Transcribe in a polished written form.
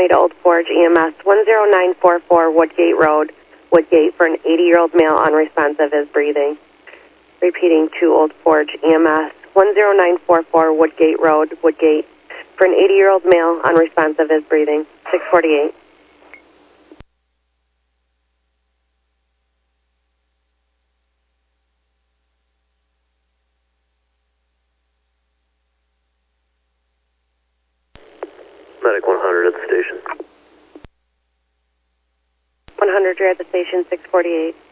220 to Old Forge EMS, 10944 Woodgate Road, Woodgate, for an 80-year-old male unresponsive is breathing. Repeating to Old Forge EMS, 10944 Woodgate Road, Woodgate, for an 80-year-old male unresponsive is breathing. 648. Medic 100 at the station. 100, you're at the station, 648.